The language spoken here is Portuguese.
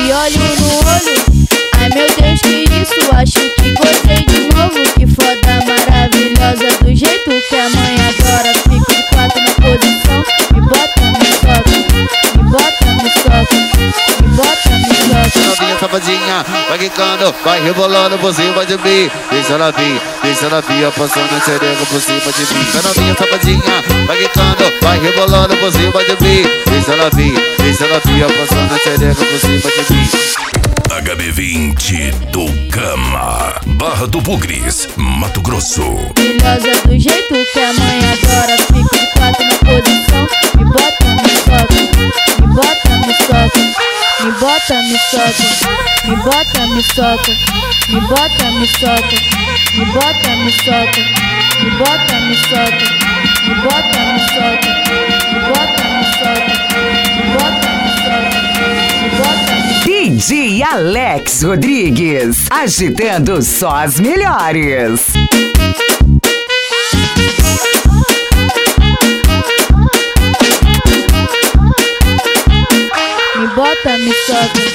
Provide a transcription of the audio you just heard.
olho no olho. Ai meu Deus, que isso, acho que gostei de novo. Que foda maravilhosa, do jeito que a mãe adora. Fico de quatro na posição, me bota, me soca, me bota, me soca, me bota, me soca. Novinha safadinha, vai quicando, vai rebolando por cima de mim. Deixa ela vir, passando a xereca por cima de mim. Novinha safadinha, vai quicando, vai rebolando por cima de mim. Deixa ela vir, passando a xereca por cima de mim. HB20 do Cama, Barra do Bugres, Mato Grosso. Maravilhosa, do jeito que a mãe adora. Fico de quatro na posição, me bota, me soca, me bota, me soca, me bota, me soca, me bota, me soca, me bota, me soca, me bota, me soca, me bota, me soca, me bota, me soca, me bota, me soca, me bota, me soca, me bota, me soca. DJ Alex Rodrigues, agitando só as melhores. Me bota, me soca.